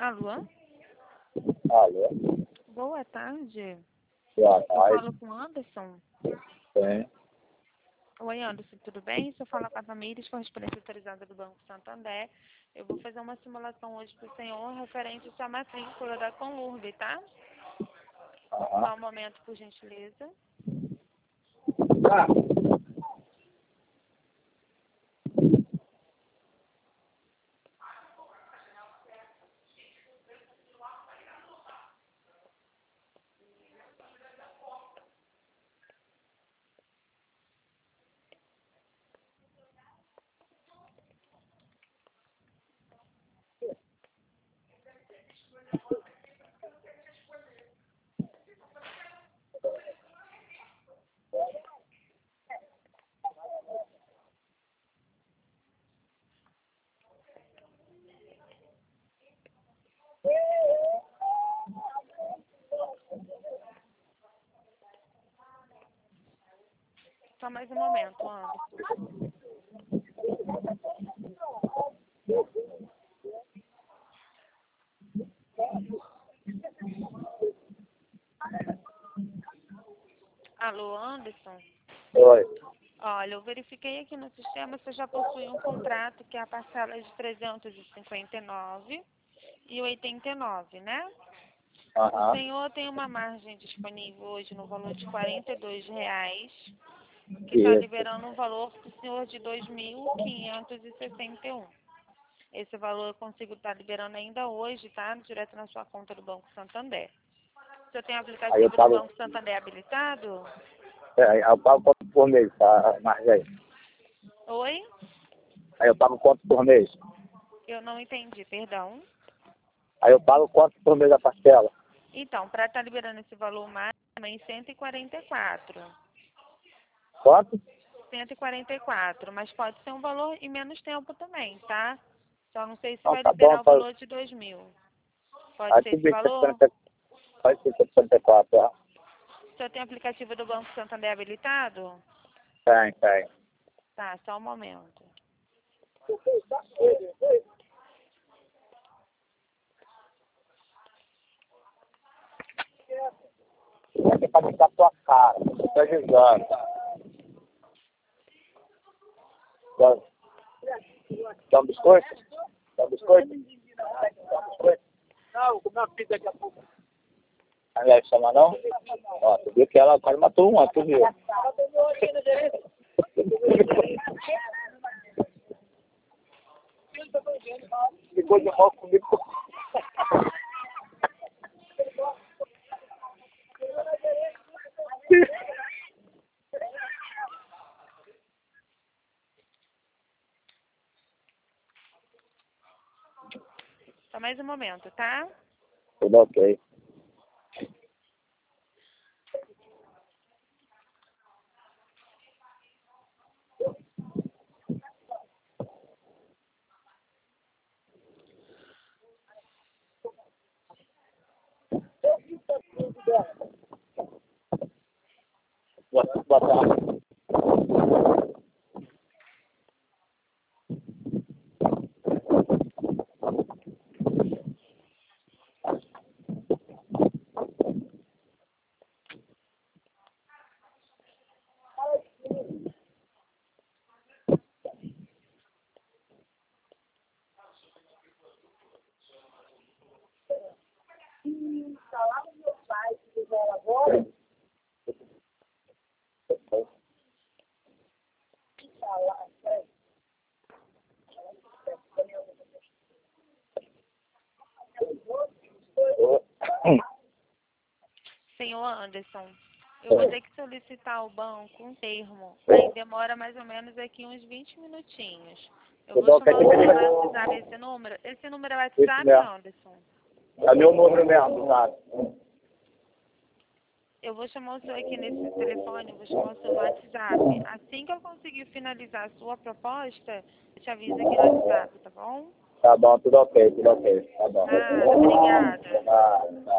Alô? Alô? Boa tarde. Boa Eu tarde. falo com o Anderson. Sim. Oi, Anderson, tudo bem? Você fala com a Tamires, correspondente autorizada do Banco Santander. Eu vou fazer uma simulação hoje para o senhor referente à sua matrícula da Conurb, tá? Só um momento, por gentileza. Tá. Só mais um momento, Anderson. Alô, Anderson? Oi. Olha, eu verifiquei aqui no sistema, você já possui um contrato que é a parcela de 359,89, né? O senhor tem uma margem disponível hoje no valor de R$ 42,00, que está liberando um valor para o senhor de 2.561. Esse valor eu consigo estar liberando ainda hoje, tá? Direto na sua conta do Banco Santander. O senhor tem o aplicativo do Banco Santander habilitado? Aí eu pago quanto por mês, tá? Mas aí. Oi? Aí eu pago quanto por mês? Eu não entendi, perdão. Aí eu pago quanto por mês a parcela? Então, para estar liberando esse valor máximo é em 144. Quanto? 144, mas pode ser um valor em menos tempo também, tá? Só não sei se Não, vai tá bom. liberar o valor de 2.000. Pode Aí ser esse subir valor? 60, pode ser 64, tá? O senhor tem aplicativo do Banco Santander habilitado? Tem. Tá, só um momento. Vai ter pra ficar a tua cara. Você tá ajudando. Dá um biscoito? Dá um biscoito? Dá um biscoito? Não, comer uma pizza daqui a pouco. A mulher chama não? Ó, tu viu que ela quase matou uma, tu viu? Ficou de mal comigo. Só mais um momento, tá? Tudo ok. Boa tarde. Senhor Anderson, eu vou ter que solicitar ao banco um termo. Aí demora mais ou menos aqui uns 20 minutinhos. Eu vou chamar o senhor no WhatsApp esse número. Esse número é WhatsApp, Anderson? É meu número mesmo, nada. Eu vou chamar o senhor aqui nesse telefone, eu vou chamar o senhor no WhatsApp. Assim que eu conseguir finalizar a sua proposta, eu te aviso aqui no WhatsApp, tá bom? Tá bom, tudo ok. Tá bom. Nada, obrigada. Tá.